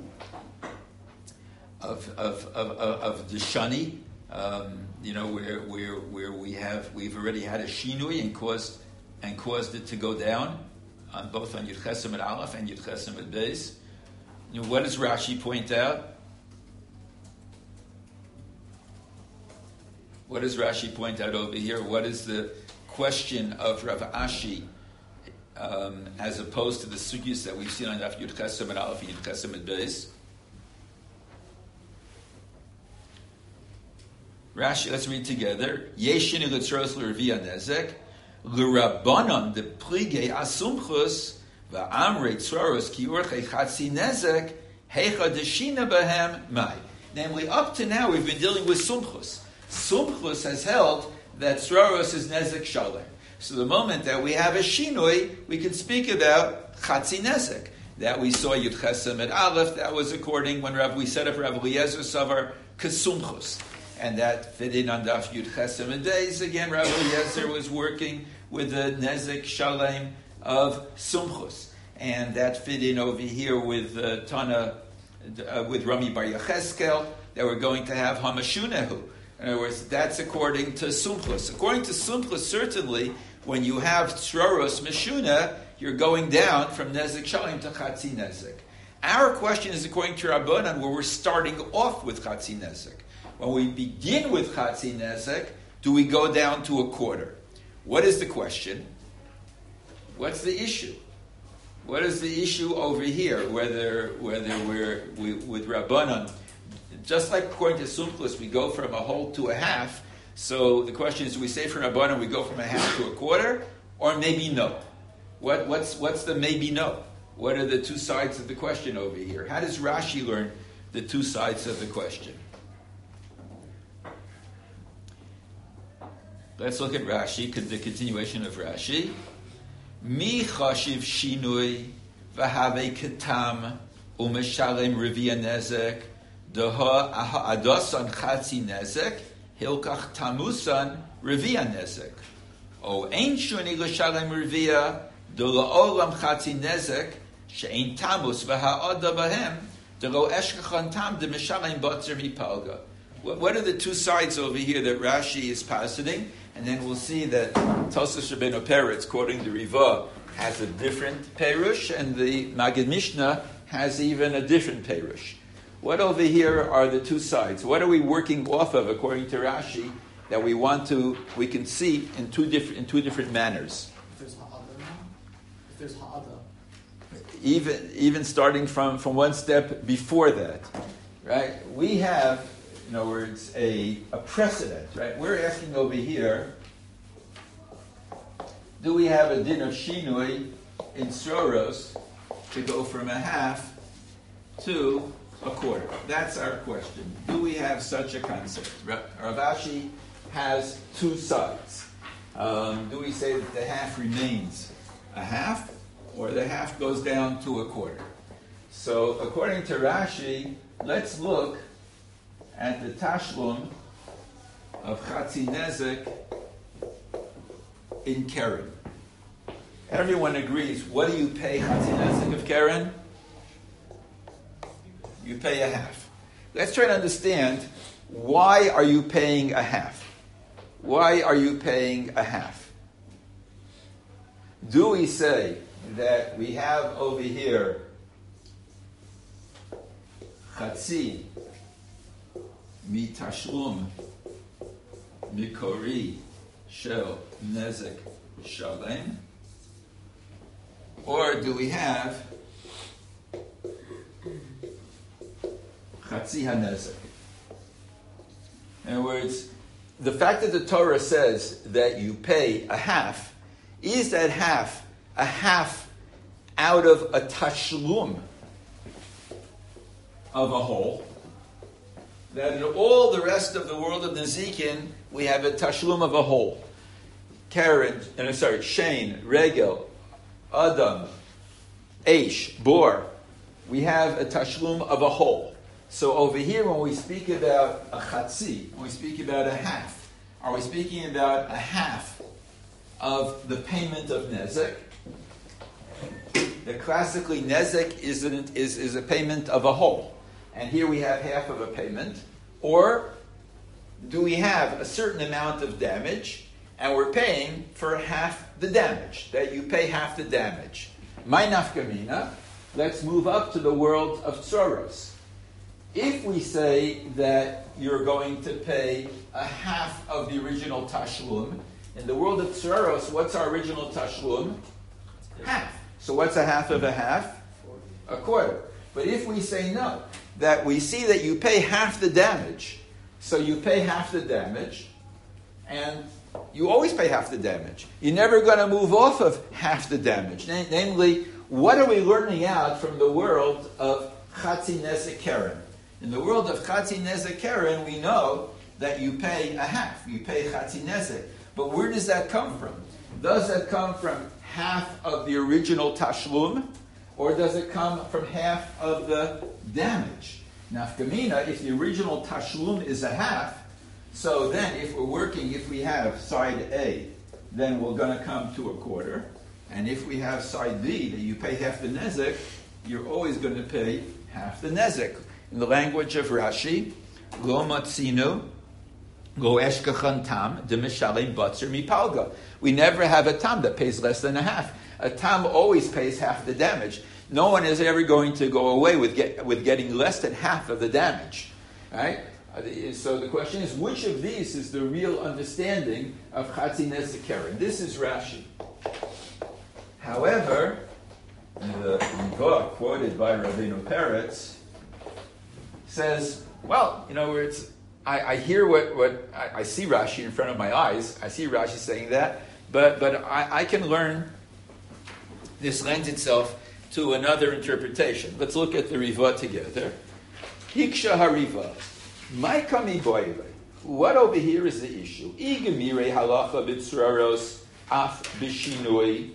of of of, of, of the shani, um, you know, where where where we have we've already had a shinui and caused and caused it to go down on both on Yud Chesem at Aleph and Yud Chesem at Beis. You know, what does Rashi point out? What does Rashi point out over here? What is the question of Rav Ashi? Um, as opposed to the sugyas that we've seen on Daf Yud Chesem and Aleph Yud Chesem and Beis. Rashi, let's read together. Yeshini l'tzoros l'revia nezek l'rabbanon de pligei asumchus va'amrei tzoros ki urchei chatzi nezek heicha deshina behem mai. Namely, up to now we've been dealing with sumchus. Sumchus has held that tzoros is nezek shalem. So the moment that we have a shinui, we can speak about chatzi nezek. That we saw Yud Chesem at Aleph, that was according when Rav, we set up Rav Eliezer Savar Kesumchus. And that fit in on Daf Yud Chesem and Days. Again, Rav Eliezer was working with the nezek shalem of sumchus. And that fit in over here with uh, Tana, uh, with Rami Bar Yecheskel, that we're going to have Hamashunehu. In other words, that's according to Sumchus. According to Sumchus, certainly, when you have Tzoros Meshuna, you're going down from Nezek Shalim to Chatzi Nezek. Our question is according to Rabbanan, where we're starting off with Chatzi Nezek. When we begin with Chatzi Nezek, do we go down to a quarter? What is the question? What's the issue? What is the issue over here? Whether whether we're we, with Rabbanan, just like according to Sumchus, we go from a whole to a half. So the question is, do we say from Rabbanan we go from a half to a quarter, or maybe no? What, what's what's the maybe no? What are the two sides of the question over here? How does Rashi learn the two sides of the question? Let's look at Rashi, the continuation of Rashi. Mi chashiv shinui v'havei ketam u'meshalem revia nezek Daha adasan chatzi nezek, hilkach tamusan revia nezek. O ein shuni l'shalem revia, de la'olam chatzi nezek, she'ein tamus v'ha'ada bahem, de lo eshkachan tam de mishalem batzer mipalga. What are the two sides over here that Rashi is positing? And then we'll see that Tosas Rabbeinu Peretz, quoting the Riva, has a different perush, and the Magid Mishnah has even a different perush. What over here are the two sides? What are we working off of, according to Rashi, that we want to, we can see in two different in two different manners? If there's ha'ada, if there's ha'ada, Even even starting from, from one step before that, right? We have, in other words, a, a precedent, right? We're asking over here, do we have a din of shinui in Soros to go from a half to a quarter? That's our question. Do we have such a concept? Rav Ashi has two sides. Um, do we say that the half remains a half, or the half goes down to a quarter? So according to Rashi, let's look at the tashlum of Chatzi Nezek in Keren. Everyone agrees. What do you pay Chatzi Nezek of Keren? You pay a half. Let's try to understand, why are you paying a half? Why are you paying a half? Do we say that we have over here Chatzi mitashlum mikori shel nezek shalem, or do we have Chatzi hanezek? In other words, the fact that the Torah says that you pay a half, is that half a half out of a tashlum of a whole? That in all the rest of the world of Nezikin, we have a tashlum of a whole. Karen, uh, sorry, Shane, Regel, Adam, Aish, Bor. We have a tashlum of a whole. So over here, when we speak about a chatzi, when we speak about a half, are we speaking about a half of the payment of nezek? That classically nezek is, an, is, is a payment of a whole. And here we have half of a payment. Or do we have a certain amount of damage and we're paying for half the damage? That you pay half the damage. My nafkamina, let's move up to the world of tzoros. If we say that you're going to pay a half of the original tashlum, in the world of tzoros, what's our original tashlum? Half. So what's a half of a half? A quarter. But if we say no, that we see that you pay half the damage, so you pay half the damage, and you always pay half the damage. You're never going to move off of half the damage. Na- namely, what are we learning out from the world of Chatzi Nezek Keren? In the world of Chatzi Nezek Keren, we know that you pay a half. You pay Chatzi Nezek. But where does that come from? Does that come from half of the original tashlum, or does it come from half of the damage? Nafkamina, if the original tashlum is a half, so then if we're working, if we have side A, then we're going to come to a quarter. And if we have side B, that you pay half the nezek, you're always going to pay half the nezek. In the language of Rashi, lo matzinu, lo eshkachan tam, de mishalem batzer mipalga. We never have a tam that pays less than a half. A tam always pays half the damage. No one is ever going to go away with get, with getting less than half of the damage, right? So the question is, which of these is the real understanding of Chatzi Nezek Keren? This is Rashi. However, the Rivah quoted by Rabbeinu Peretz says, well, you know, it's, I, I hear what, what I, I see Rashi in front of my eyes. I see Rashi saying that, but but I, I can learn. This lends itself to another interpretation. Let's look at the Rivah together. Hiksha Hariva. My kami boile. What over here is the issue? Igemire halacha b'tzraros af b'shinui.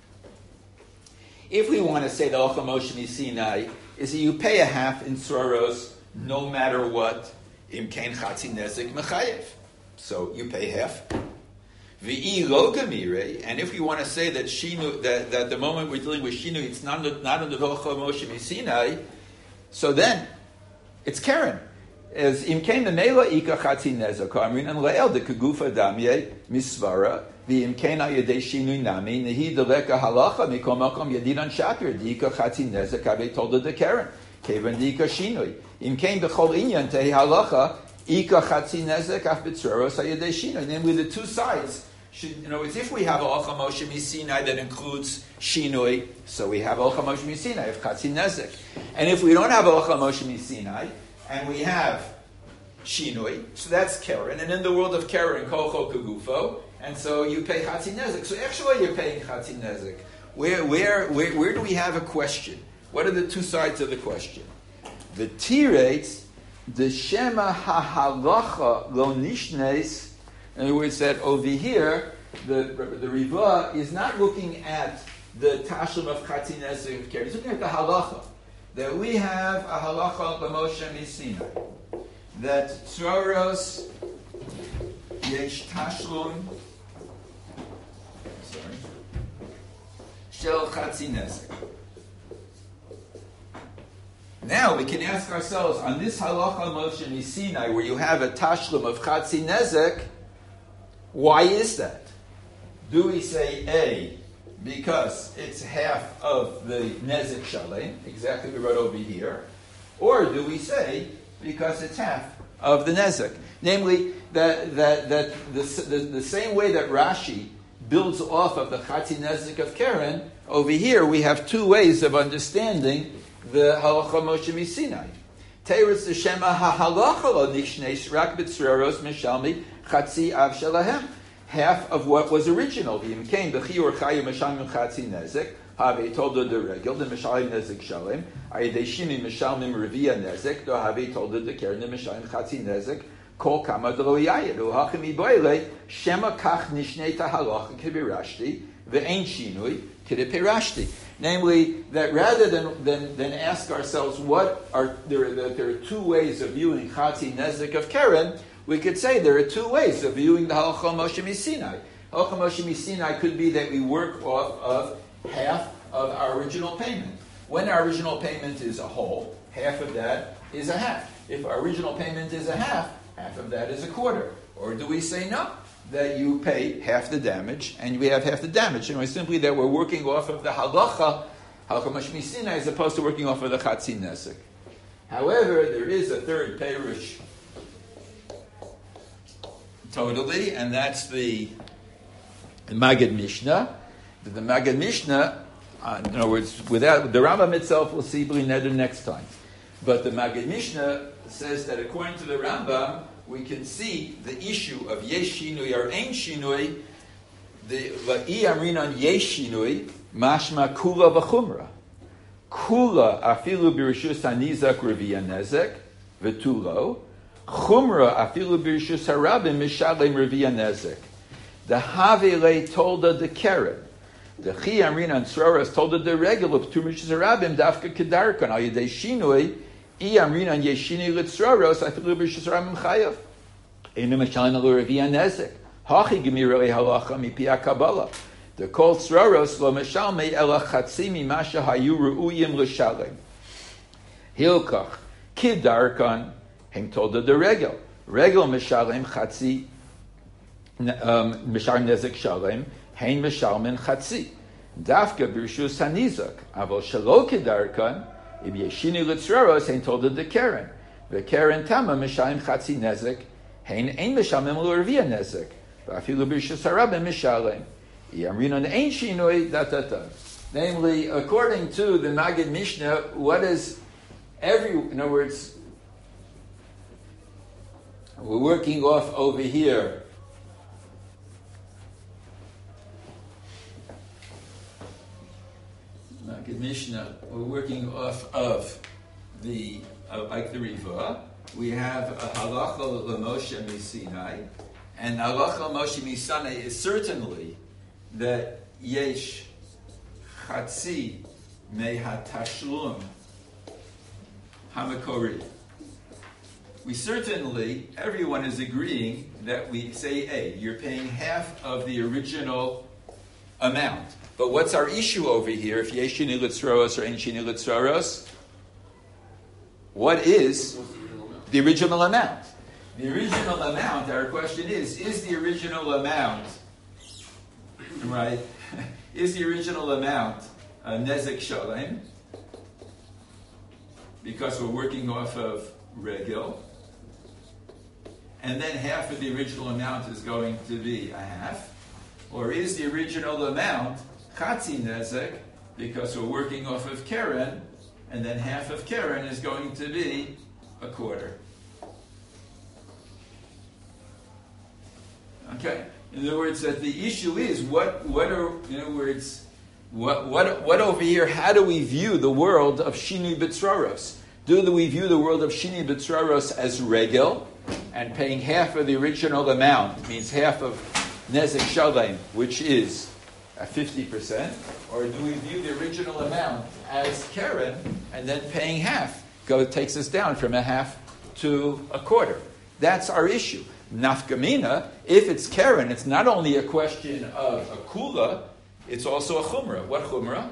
If we want to say the halacha Moshe Sinai is that you pay a half in tzraros no matter what, imkein chatzi nezek mechayev. So you pay half. V'i lo gemire, and if we want to say that shinu, that, that the moment we're dealing with shinu, it's not not under the halacha Moshe Sinai, so then it's Keren. As imkein the meila ika chatzi nezek amrin and le'el de kegufa damye misvara V'im kena yedei shinui nami nehi deleka halacha mikol makom yedidan shapir diika chatzi nezek avei tolda de keren kevan diika shinui. Im kein bechol inyan tehi halacha ika chatzi nezek af b'tzeros hayedei shinui. Namely, the two sides should, you know, it's if we have Olcha Moshe Misinai that includes shinui, so we have Olcha Moshe Misinai of chatzi nezek. And if we don't have Olcha Moshe Misinai and we have shinui, so that's keren. And in the world of keren, kol chol kegufo. And so you pay chatzi nezek. So actually you're paying chatzi nezek. Where, where, where, where do we have a question? What are the two sides of the question? The tirates, the shema ha-halacha lo nishnes. In other words, that over here, the, the Riva is not looking at the tashlum of chatzi nezek of keren. He's looking at the halacha. That we have a halacha l'Moshe Misinai. That tzoros yesh tashlum shel chatzi nezek. Now we can ask ourselves, on this halacha Moshe Misinai, where you have a tashlum of chatzi nezek, why is that? Do we say A, because it's half of the nezek shalem, exactly we wrote over here, or do we say because it's half of the nezek? Namely, that that that the, the, the same way that Rashi builds off of the chatzi nezek of keren, over here we have two ways of understanding the halacha Moshe Misinai. Teretz the shema ha-halacha lo nishnes rak b'tzreros mishalmi chatzi av shelahem. Half of what was original. V'im kein b'chiur chayim mishalmi chatzi nezek have tolda de regel the mishalmi nezek shalem ayidei shini mishalmi revia nezek do have tolda de keren the mishalmi chatzi nezek kol kama de lo yayid uhachim iboyle shema kach nishnei tahalacha kibirashti ve'ein shinui kibirashti. Namely, that rather than, than, than ask ourselves what are there, that there are two ways of viewing chatzi nezek of keren, we could say there are two ways of viewing the halacha Moshe Misinai. Halacha Moshe Misinai could be that we work off of half of our original payment. When our original payment is a whole, half of that is a half. If our original payment is a half, half of that is a quarter. Or do we say no? That you pay half the damage, and we have half the damage. And it's simply that we're working off of the halacha, halacha Moshe Misinai, as opposed to working off of the chatzi nezek. However, there is a third perush, totally, and that's the, the Magid Mishnah. The, the Magid Mishnah, uh, in other words, without the Rambam itself, we'll see Bli Neder next time. But the Magid Mishnah says that according to the Rambam, we can see the issue of yesh shinui or ein shinui, the la'i amrinan yesh shinui, mashma kula v'chumra. Kula afilu b'rishus hanizak revia nezek, v'tulo. Chumra afilu b'rishus harabim mishalem revia nezek. The havele tolda de keren. The chi amrinan tzroras tolda de regel of tu rishus harabim dafka kedarkan al yedei shinui. I amrinan yeshini litzroros afilu b'rishus harabim chayav. Einu mishalem al revia nezek. Hachi gemirei halacha mipi hakabala. The kol tzroros lo mishalmei ela chatzi mimasha hayu ru'uyim l'shalem. Hilkach kidarkan hem tolda de regel. Regel mishalem chatzi mishalem nezek shalem hein mishalmen chatzi. Dafka b'rishus hanizak. Aval shelo kidarkan if yeshini litzroros hein tolda de keren. The keren tama mishalem chatzi nezek hein ein mishalmen l'revia nezek. Afilu b'rishus harabim mishalem. Yamrinan ein shinui da da da. Namely, according to the Magid Mishnah, what is every, in other words, we're working off over here. Magid Mishnah, we're working off of the, uh, like the Riva. We have a halacha l'Moshe Misinai. And halacha Moshe Misinai is certainly that yesh chatzi me hatashlum hamakori. We certainly, everyone is agreeing that we say, A, you're paying half of the original amount. But what's our issue over here? If yesh shini litzroros or ein shini litzroros, what is the original amount? The original amount, our question is, is the original amount right? Is the original amount a nezek shalem? Because we're working off of regel. And then half of the original amount is going to be a half. Or is the original amount chatzi nezek? Because we're working off of keren, and then half of keren is going to be a quarter. Okay? In other words, that the issue is what what are in other words what what what over here? How do we view the world of shinui b'tzraros? Do we view the world of shinui b'tzraros as regel and paying half of the original amount, means half of nezek shalem, which is at fifty percent, or do we view the original amount as keren and then paying half? Go takes us down from a half to a quarter. That's our issue. Nafkamina, if it's keren, it's not only a question of a kula, it's also a chumrah. What chumrah?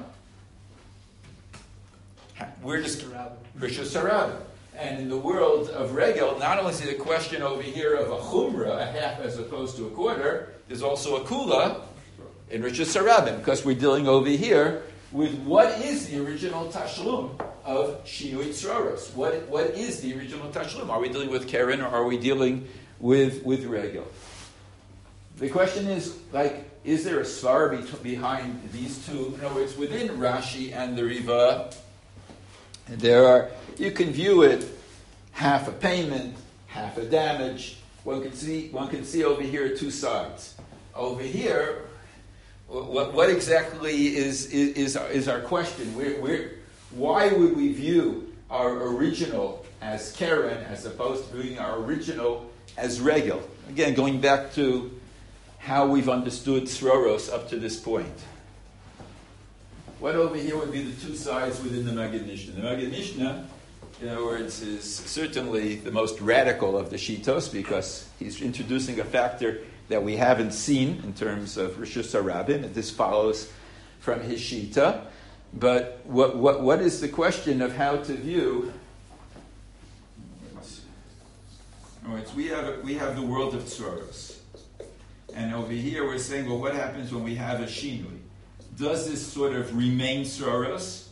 We're just Rishus Harabim. And in the world of regel, not only is it a question over here of a chumrah, a half as opposed to a quarter, there's also a kula in Rishus Harabim, because we're dealing over here with what is the original tashlum of shinui tzraros. What what is the original tashlum? Are we dealing with keren or are we dealing with with regel? The question is, like, is there a svar be- behind these two? In other words, within Rashi and the Riva, there are, you can view it half a payment, half a damage. One can see one can see over here two sides. Over here, what, what exactly is is is our question? Where, where, why would we view our original as keren as opposed to viewing our original as regel? Again, going back to how we've understood tzroros up to this point. What over here would be the two sides within the Maggid Mishnah? The Maggid Mishnah, in other words, is certainly the most radical of the Shitos because he's introducing a factor that we haven't seen in terms of Rishus Harabim, and this follows from his Shita. But what, what, what is the question of how to view? In other words, we have, we have the world of tzroros. And over here we're saying, well, what happens when we have a shinui? Does this sort of remain tzroros?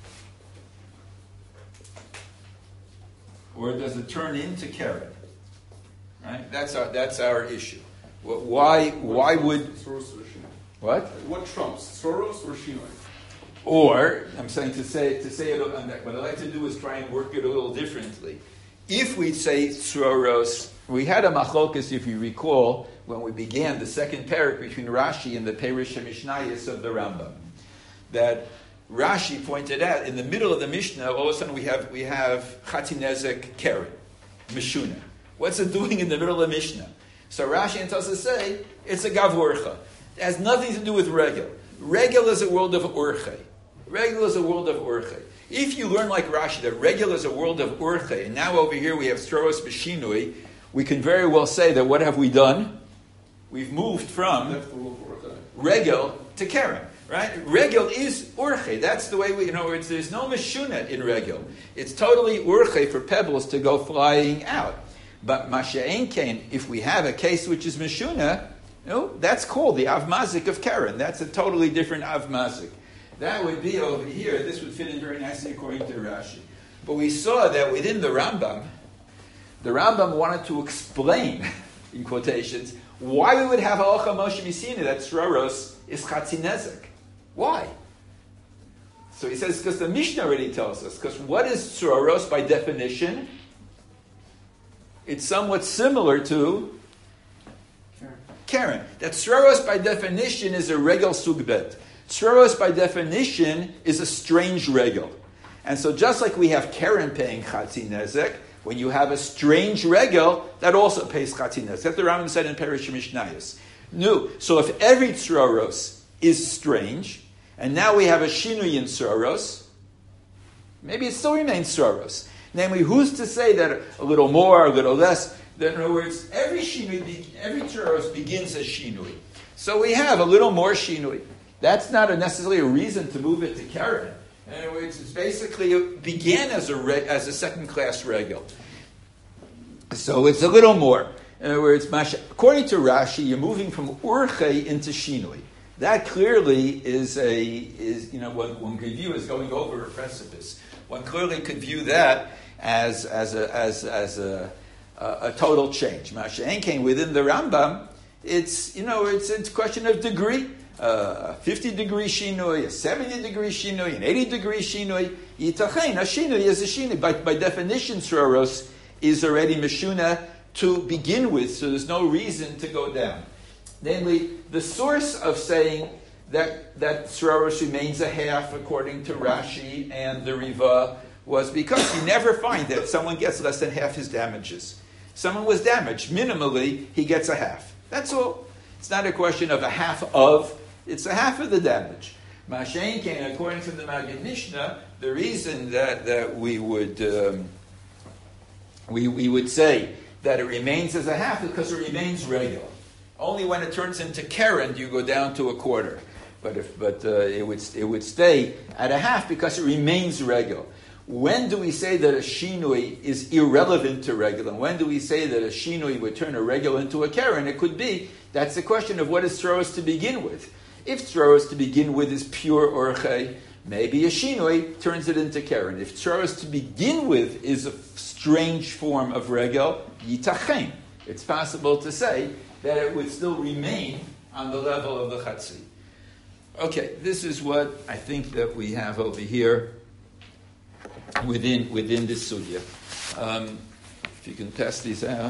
Or does it turn into keren? Right? That's our that's our issue. Why why would what? What trumps, tzroros or shinui? Or I'm saying to say to say it. What I like to do is try and work it a little differently. If we say tzroros, we had a machlokas, if you recall, when we began the second parak between Rashi and the Perish HaMishnayos of the Rambam, that Rashi pointed out in the middle of the Mishnah, all of a sudden we have we have Chatinezek Keren, Mishuna. What's it doing in the middle of the Mishnah? So Rashi and Tosafos say it's a Gavurcha. It has nothing to do with Regel. Regel is a world of Urche. Regel is a world of Urche. If you learn like Rashi that Regel is a world of Urche, and now over here we have Tzroros B'Shinui, we can very well say that what have we done? We've moved from Regel to Keren, right? Regel is Urche. That's the way we, in other words, there's no Meshuna in Regel. It's totally Urche for pebbles to go flying out. But Masha'en Kain, if we have a case which is Meshuna, you know, that's called the Avmazik of Keren. That's a totally different Avmazik. That would be over here. This would fit in very nicely according to Rashi. But we saw that within the Rambam, the Rambam wanted to explain, in quotations, why we would have Halacha Moshe Misina that Tzroros is Chatzinezek. Why? So he says, because the Mishnah already tells us. Because what is Tzroros by definition? It's somewhat similar to Keren. That Tzroros by definition is a Regel Sugbet. Tzroros by definition is a strange Regel. And so just like we have Keren paying Chatzinezek, when you have a strange regel, that also pays Chatzinezek. That's the Rambam said in Perish HaMishnayos. No. So if every Tzroros is strange, and now we have a Shinui in Tzroros, maybe it still remains Tzroros. Namely, who's to say that a little more, a little less? That in other words, every Shinui, every Tzroros begins as Shinui. So we have a little more Shinui. That's not a necessarily a reason to move it to Keren. In other words, it's basically, it began as a reg, as a second-class regel. So it's a little more. In other words, according to Rashi, you're moving from Urche into Shinui. That clearly is a is you know one one could view as going over a precipice. One clearly could view that as as a as as a a, a total change. Masha'en came within the Rambam. It's you know it's it's a question of degree. Uh, a fifty degree shinui, a seventy degree shinui, an eighty degree shinui. Yitachein a shinui is a shinui. By by definition, Sroros is already meshuna to begin with, so there's no reason to go down. Namely, the source of saying that that Sroros remains a half, according to Rashi and the Riva, was because you never find that someone gets less than half his damages. Someone was damaged. Minimally, he gets a half. That's all. It's not a question of a half of, it's a half of the damage. Masha'en came, according to the Maggid Mishnah, the reason that, that we would um, we, we would say that it remains as a half is because it remains regular. Only when it turns into keren do you go down to a quarter. But if but uh, it would it would stay at a half because it remains regular. When do we say that a shinui is irrelevant to regular? And when do we say that a shinui would turn a regular into a keren? It could be, that's the question of what is Sroros to begin with. If Sroros to begin with is pure orchei, maybe a shinui turns it into keren. If Sroros to begin with is a strange form of regel, yitachein. It's possible to say that it would still remain on the level of the chatzi. Okay, this is what I think that we have over here within within this sugya. Um, if you can pass these out.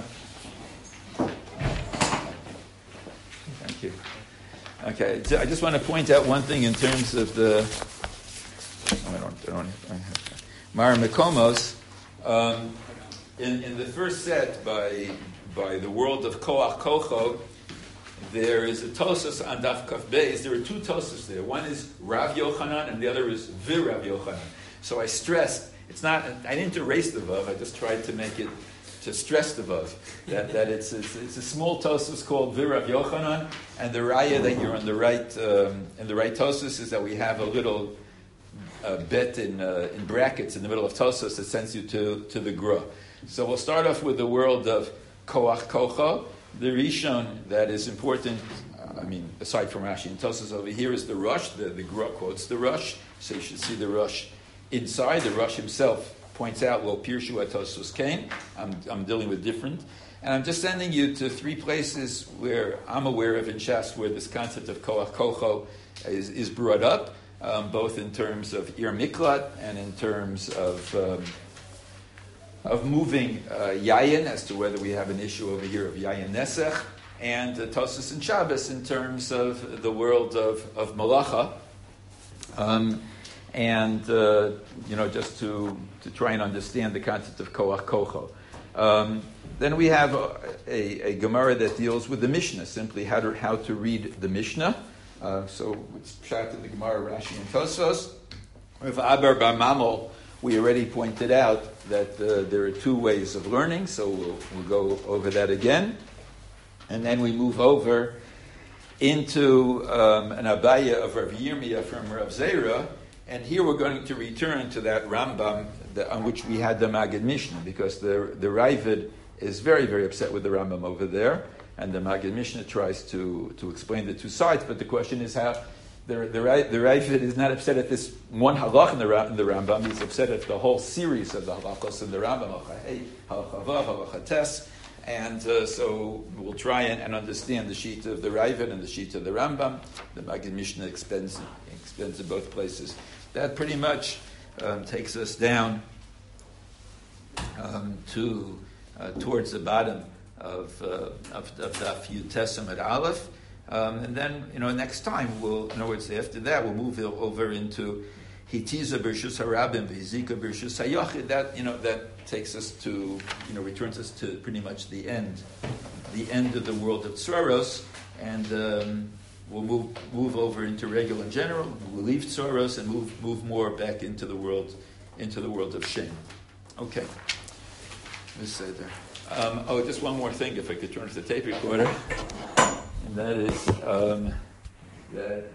Thank you. Okay, so I just want to point out one thing in terms of the oh, I don't I don't I have Mara Mekomos. Um, in, in the first set by by the world of Koach Kocho, there is a Tosas on Daf Kaf Beis. There are two Tosas there. One is Rav Yochanan and the other is Vir Rav Yochanan. So I stressed, it's not, I didn't erase the Vav, I just tried to make it, to stress the Vav, that, that it's, it's, it's a small Tosas called Vir Rav Yochanan, and the Raya that you're on the right, um, in the right Tosas is that we have a little uh, bet in, uh, in brackets in the middle of Tosas that sends you to, to the Gra. So we'll start off with the world of Koach Kocho. The Rishon that is important, uh, I mean, aside from Rashi and Tosas over here, is the Rosh. The, the Gra quotes the Rosh, so you should see the Rosh inside. The Rosh himself points out, well, Pirshu Tosas came. I'm, I'm dealing with different. And I'm just sending you to three places where I'm aware of in Shas where this concept of Koach Kocho is, is brought up, um, both in terms of Ir Miklat and in terms of... Um, of moving uh, Yayin, as to whether we have an issue over here of Yayin Nesech, and uh, Tosas and Shabbos in terms of the world of, of Malacha. Um, and, uh, you know, just to, to try and understand the concept of Koach Kocho. Um, then we have a, a, a Gemara that deals with the Mishnah, simply how to, how to read the Mishnah. Uh, so it's shot in the Gemara, Rashi, and Tosfos. With Aber Bar Mamel, we already pointed out that uh, there are two ways of learning, so we'll, we'll go over that again. And then we move over into um, an Abaya of Rav Yirmiyah from Rav Zera, and here we're going to return to that Rambam that, on which we had the Maggid Mishnah, because the, the Ravid is very, very upset with the Rambam over there, and the Maggid Mishnah tries to, to explain the two sides, but the question is how... The, the, the Ravid is not upset at this one halach in the, in the Rambam. He's upset at the whole series of the halachos in the Rambam, halacha hey, halacha vav, halacha tes. And uh, so we'll try and, and understand the sheet of the Ravid and the sheet of the Rambam. The Maggid Mishnah explains, explains in both places. That pretty much um, takes us down um, to uh, towards the bottom of uh, of, of Daf Yud Tesem at Aleph. Um, and then, you know, next time, we'll, in other words, after that, we'll move over into Hitiza Bershus Harabim, Vizika Bershus Hayachid. That, you know, that takes us to, you know, returns us to pretty much the end, the end of the world of Tsaros, and um, we'll move move over into Regel in general. We'll leave Tsaros and move move more back into the world, into the world of Shem. Okay. Let's say there. Um, oh, just one more thing, if I could turn to the tape recorder. And that is um, that